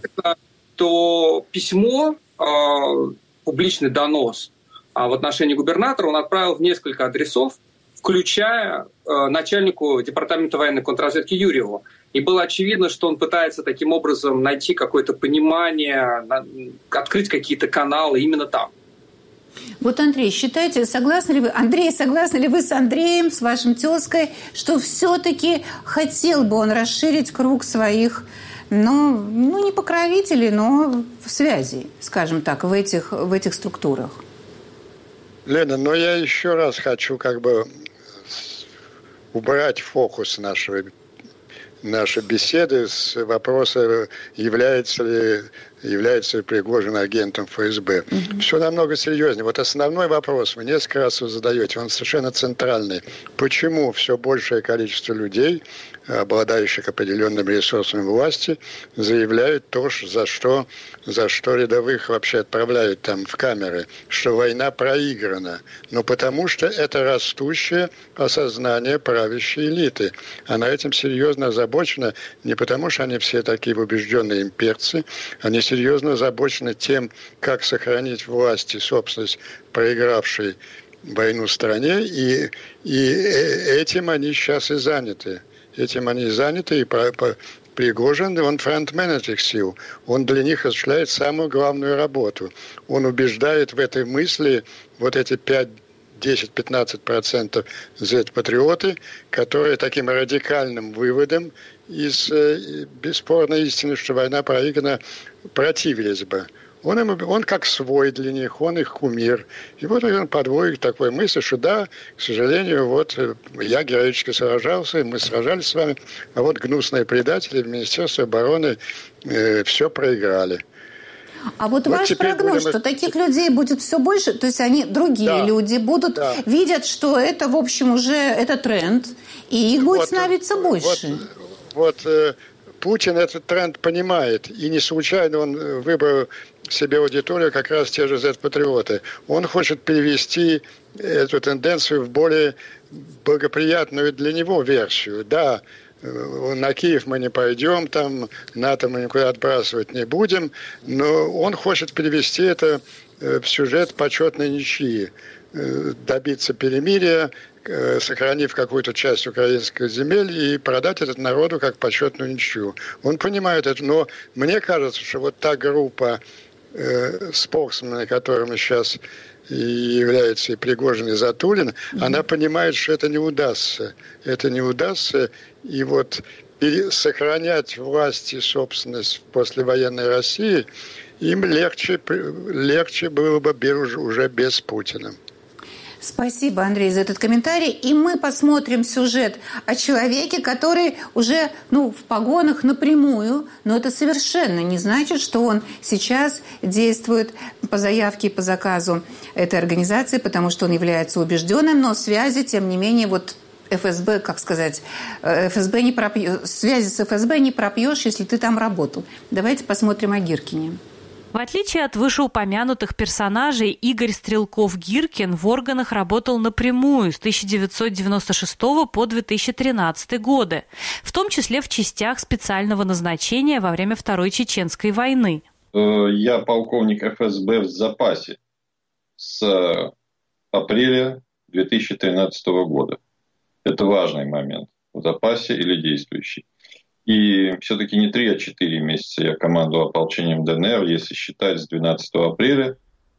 то письмо, публичный донос в отношении губернатора он отправил в несколько адресов, включая начальнику Департамента военной контрразведки Юрьеву. И было очевидно, что он пытается таким образом найти какое-то понимание, открыть какие-то каналы именно там.
Вот, Андрей, считаете, согласны ли вы, Андрей, согласны ли вы с Андреем, с вашим тезкой, что все-таки хотел бы он расширить круг своих, ну, ну не покровителей, но связей, скажем так, в этих, в этих структурах?
Лена, но я еще раз хочу как бы убрать фокус нашего нашей беседы с вопроса, является ли, является ли Пригожин агентом ФСБ. Mm-hmm. Все намного серьезнее. Вот основной вопрос вы несколько раз вы задаете, он совершенно центральный. Почему все большее количество людей, обладающих определенными ресурсами власти, заявляют то, за что, за что рядовых вообще отправляют там в камеры, что война проиграна. Но потому что это растущее осознание правящей элиты. Она этим серьезно озабочена не потому, что они все такие убежденные имперцы, они серьезно озабочены тем, как сохранить власть и собственность проигравшей войну стране, и, и этим они сейчас и заняты. Этим они заняты, и Пригожин, он фронтмен этих сил. Он для них осуществляет самую главную работу. Он убеждает в этой мысли вот эти пять, десять, пятнадцать процентов зет-патриоты, которые таким радикальным выводом из э, бесспорной истины, что война проиграна, противились бы. Он, им, он как свой для них, он их кумир. И вот он подводит такой мысль, что да, к сожалению, вот я героически сражался, мы сражались с вами, а вот гнусные предатели в Министерстве обороны э, все проиграли.
А вот, вот ваш прогноз, будем... что таких людей будет все больше, то есть они, другие да. люди будут, да. видят, что это, в общем, уже это тренд, и их будет вот, становиться больше.
Вот, вот э, Путин этот тренд понимает, и не случайно он выбрал себе аудиторию как раз те же зет-патриоты. Он хочет перевести эту тенденцию в более благоприятную для него версию. Да, на Киев мы не пойдем, там НАТО мы никуда отбрасывать не будем, но он хочет перевести это в сюжет почетной ничьи, добиться перемирия, сохранив какую-то часть украинских земель и продать этот народу как почетную ничью. Он понимает это, но мне кажется, что вот та группа э, споксменов, которыми сейчас и является и Пригожин, и Затулин, mm-hmm. она понимает, что это не удастся. Это не удастся. И вот сохранять власть и собственность в послевоенной России им легче, легче было бы уже без Путина.
Спасибо, Андрей, за этот комментарий. И мы посмотрим сюжет о человеке, который уже ну, в погонах напрямую, но это совершенно не значит, что он сейчас действует по заявке и по заказу этой организации, потому что он является убежденным, но связи, тем не менее, вот эф эс бэ, как сказать, эф эс бэ не пропьешь, связи с эф эс бэ не пропьешь, если ты там работал. Давайте посмотрим о Гиркине.
В отличие от вышеупомянутых персонажей, Игорь Стрелков-Гиркин в органах работал напрямую с тысяча девятьсот девяносто шестого по две тысячи тринадцатый годы, в том числе в частях специального назначения во время Второй Чеченской войны.
Я полковник эф эс бэ в запасе с апреля две тысячи тринадцатого года. Это важный момент. В запасе или действующий. И все-таки не три, а четыре месяца я командовал ополчением дэ эн эр, если считать с двенадцатого апреля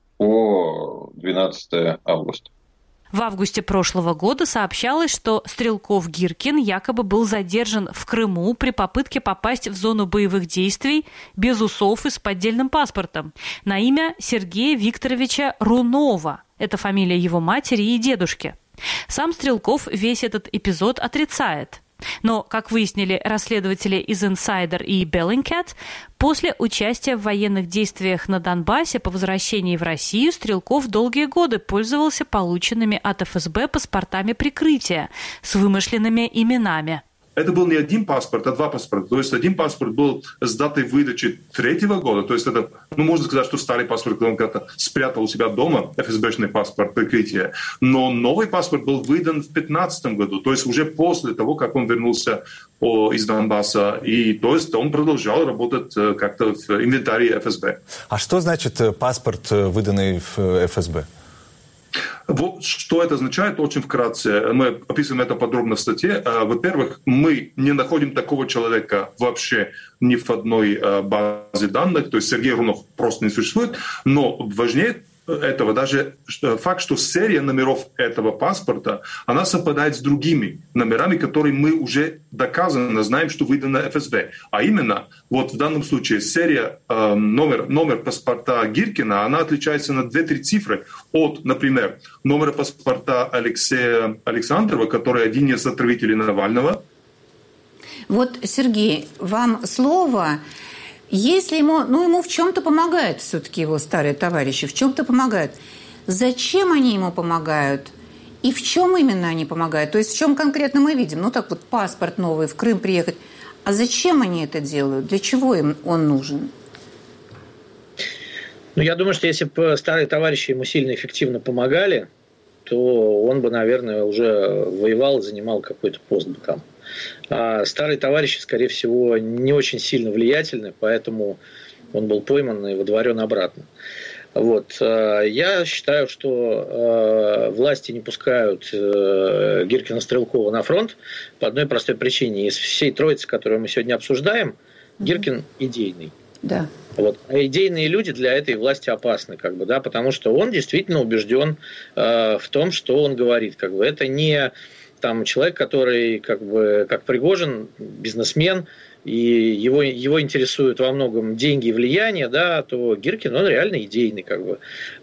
по двенадцатого августа.
В августе прошлого года сообщалось, что Стрелков-Гиркин якобы был задержан в Крыму при попытке попасть в зону боевых действий без усов и с поддельным паспортом на имя Сергея Викторовича Рунова. Это фамилия его матери и дедушки. Сам Стрелков весь этот эпизод отрицает. Но, как выяснили расследователи из «Инсайдер» и «Bellingcat», после участия в военных действиях на Донбассе по возвращении в Россию Стрелков долгие годы пользовался полученными от эф эс бэ паспортами прикрытия с вымышленными именами.
Это был не один паспорт, а два паспорта. То есть один паспорт был с датой выдачи третьего года. То есть это, ну, можно сказать, что старый паспорт, он как-то спрятал у себя дома, эф эс бэшный паспорт прикрытия. Но новый паспорт был выдан в пятнадцатом году. То есть уже после того, как он вернулся о, из Донбасса. И то есть он продолжал работать как-то в инвентаре эф эс бэ.
А что значит паспорт, выданный в эф эс бэ?
Вот что это означает, очень вкратце. Мы описываем это подробно в статье. Во-первых, мы не находим такого человека вообще ни в одной базе данных. То есть Сергей Рунов просто не существует. Но важнее этого даже факт, что серия номеров этого паспорта, она совпадает с другими номерами, которые мы уже доказанно знаем, что выдано эф эс бэ. А именно, вот в данном случае серия, э, номер, номер паспорта Гиркина, она отличается на две-три цифры от, например, номера паспорта Алексея Александрова, который один из отравителей Навального.
Вот, Сергей, вам слово... Если ему, ну, ему в чем-то помогают все-таки его старые товарищи, в чем-то помогают. Зачем они ему помогают? И в чем именно они помогают? То есть в чем конкретно мы видим? Ну, так вот, паспорт новый, в Крым приехать. А зачем они это делают? Для чего им он нужен?
Ну, я думаю, что если бы старые товарищи ему сильно эффективно помогали, то он бы, наверное, уже воевал, занимал какой-то пост бы там. А старые товарищи, скорее всего, не очень сильно влиятельны, поэтому он был пойман и водворен обратно. Вот. Я считаю, что власти не пускают Гиркина-Стрелкова на фронт по одной простой причине. Из всей троицы, которую мы сегодня обсуждаем, Гиркин идейный.
Да.
Вот. А идейные люди для этой власти опасны, как бы, да, потому что он действительно убежден в том, что он говорит. Как бы. Это не... Там человек, который, как бы, как Пригожин, бизнесмен, и его, его интересуют во многом деньги и влияние, да, то Гиркин, он реально идейный. Как бы.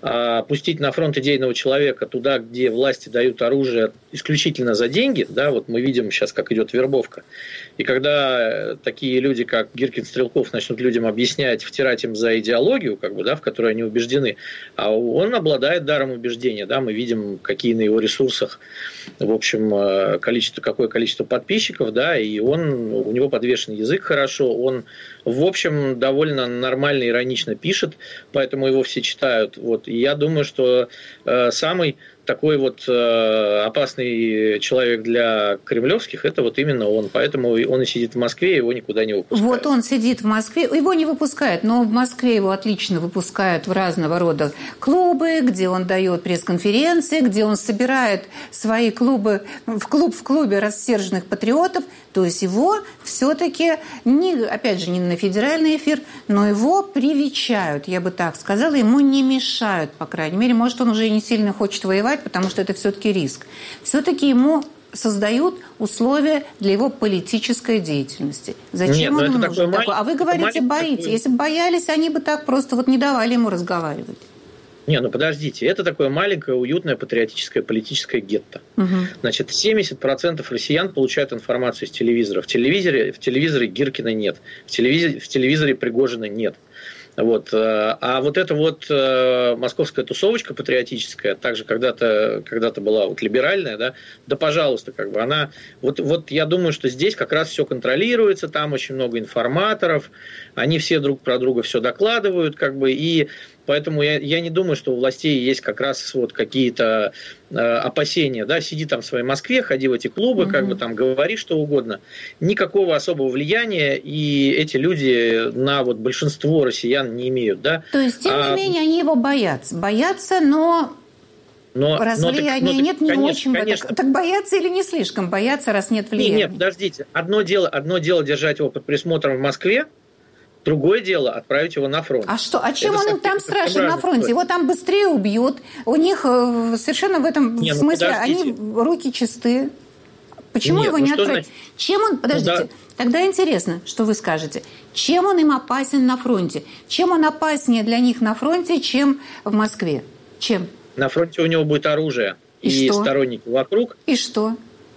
А пустить на фронт идейного человека туда, где власти дают оружие исключительно за деньги, да, вот мы видим сейчас, как идет вербовка. И когда такие люди, как Гиркин, Стрелков, начнут людям объяснять, втирать им за идеологию, как бы, да, в которой они убеждены, а он обладает даром убеждения. Да, мы видим, какие на его ресурсах, в общем, количество, какое количество подписчиков, да, и он, у него подвешен язык хорошо, он, в общем, довольно нормально, иронично пишет, поэтому его все читают. Вот. И я думаю, что э, самый такой вот э, опасный человек для кремлевских, это вот именно он. Поэтому он и сидит в Москве, его никуда не выпускают.
Вот он сидит в Москве, его не выпускают, но в Москве его отлично выпускают в разного рода клубы, где он дает пресс-конференции, где он собирает свои клубы, в клуб в клубе рассерженных патриотов. То есть его все-таки, не, опять же, не на федеральный эфир, но его привечают, я бы так сказала, ему не мешают, по крайней мере. Может, он уже и не сильно хочет воевать, потому что это все-таки риск. Все-таки ему создают условия для его политической деятельности. Зачем
Нет,
он
это
нужен такой? А вы говорите, боитесь. Такой... Если бы боялись, они бы так просто вот не давали ему разговаривать.
Не, ну подождите, это такое маленькое, уютное, патриотическое, политическое гетто. Угу. Значит, семьдесят процентов россиян получают информацию из телевизора. В телевизоре, в телевизоре Гиркина нет, в телевизоре, в телевизоре Пригожина нет. Вот. А вот эта вот московская тусовочка патриотическая, также когда-то, когда-то была вот либеральная, да, да, пожалуйста, как бы она, вот, вот я думаю, что здесь как раз все контролируется, там очень много информаторов, они все друг про друга все докладывают, как бы, и поэтому я, я не думаю, что у властей есть как раз вот какие-то э, опасения, да, сиди там в своей Москве, ходи в эти клубы, mm-hmm. как бы там говори что угодно, никакого особого влияния, и эти люди на вот большинство россиян не имеют, да.
То есть, тем а, не менее, они его боятся, боятся, но... Но, раз но, влияния так, но, нет, не конечно, очень. Конечно. Так, так боятся или не слишком боятся, раз нет влияния?
Нет, нет, подождите. Одно дело, одно дело держать его под присмотром в Москве, другое дело отправить его на фронт.
А что? А чем это он им там страшен на фронте? Его там быстрее убьют. У них совершенно в этом не, смысле ну, они руки чистые. Почему Нет, его ну, не отправить? Значит? Чем он... Подождите. Ну, да. Тогда интересно, что вы скажете. Чем он им опасен на фронте? Чем он опаснее для них на фронте, чем в Москве? Чем?
На фронте у него будет оружие и, и сторонники вокруг.
И что?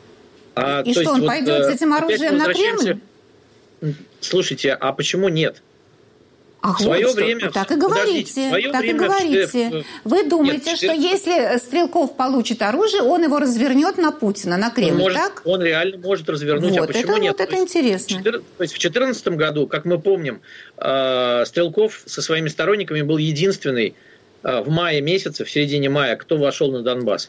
А,
и что, есть, он вот, пойдет с этим оружием на Кремль?
Слушайте, а почему нет?
Ах, в свое вот время... Так и говорите, так время, и говорите. Вы думаете, нет, что если Стрелков получит оружие, он его развернет на Путина, на Кремль,
он может,
так?
Он реально может развернуть,
вот
а почему
это,
нет?
Вот это интересно.
То есть в две тысячи четырнадцатом году, как мы помним, Стрелков со своими сторонниками был единственный в мае месяце, в середине мая, кто вошел на Донбасс.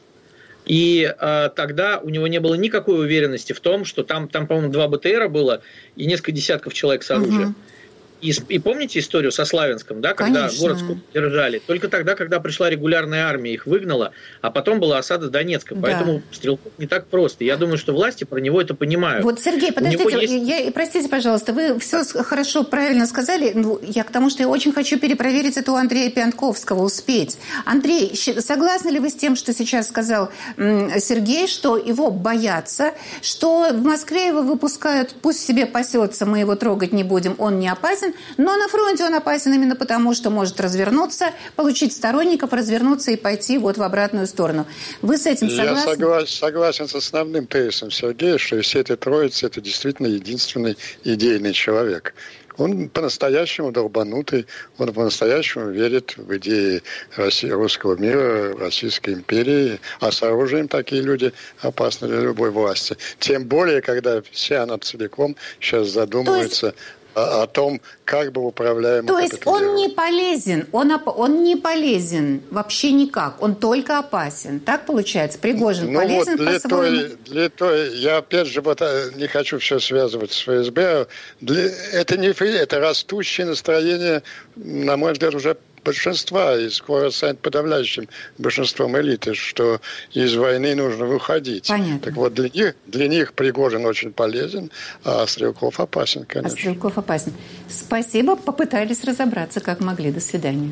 И а, тогда у него не было никакой уверенности в том, что там, там по-моему, два БТРа было и несколько десятков человек с оружием. Угу. И, и помните историю со Славянском, да, когда Конечно. город Скупок держали? Только тогда, когда пришла регулярная армия, их выгнала, а потом была осада Донецка. Да. Поэтому Стрелков не так просто. Я думаю, что власти про него это понимают.
Вот, Сергей, подождите, есть... я, простите, пожалуйста, вы все хорошо, правильно сказали. Я к тому, что я очень хочу перепроверить это у Андрея Пьянковского, успеть. Андрей, согласны ли вы с тем, что сейчас сказал Сергей, что его боятся, что в Москве его выпускают, пусть себе пасется, мы его трогать не будем, он не опасен, но на фронте он опасен именно потому, что может развернуться, получить сторонников, развернуться и пойти вот в обратную сторону. Вы с этим согласны?
Я согласен, согласен с основным тезисом Сергея, что из всей этой троицы это действительно единственный идейный человек. Он по-настоящему долбанутый, он по-настоящему верит в идеи России, русского мира, Российской империи, а с оружием такие люди опасны для любой власти. Тем более, когда вся она целиком сейчас задумывается о, о том, как бы управляемо.
То есть он не полезен, он, он не полезен вообще никак, он только опасен. Так получается? Пригожин ну полезен
вот
по-своему?
Той, для той, я опять же вот не хочу все связывать с ФСБ. Для, это не это растущее настроение, на мой взгляд, уже большинства, и скоро станет подавляющим большинством элиты, что из войны нужно выходить.
Понятно.
Так вот, для них, для них Пригожин очень полезен, а Стрелков опасен, конечно.
А Стрелков опасен. Спасибо, попытались разобраться, как могли. До свидания.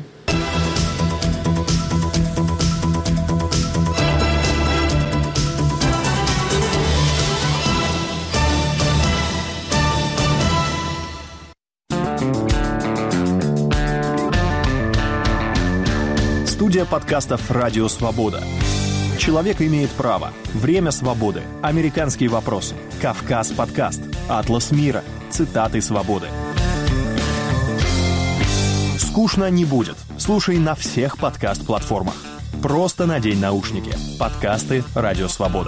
Студия подкастов «Радио Свобода». Человек имеет право. Время свободы. Американские вопросы. Кавказ подкаст. Атлас мира. Цитаты свободы. Скучно не будет. Слушай на всех подкаст-платформах. Просто надень наушники. Подкасты «Радио Свобода».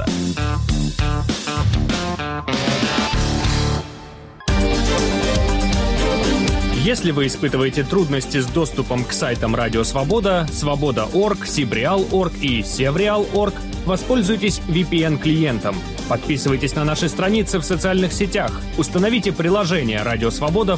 Если вы испытываете трудности с доступом к сайтам Радио Свобода, Свобода точка орг, Сибреал точка орг и Севреал точка орг, воспользуйтесь ви пи эн-клиентом. Подписывайтесь на наши страницы в социальных сетях. Установите приложение «Радио Свобода»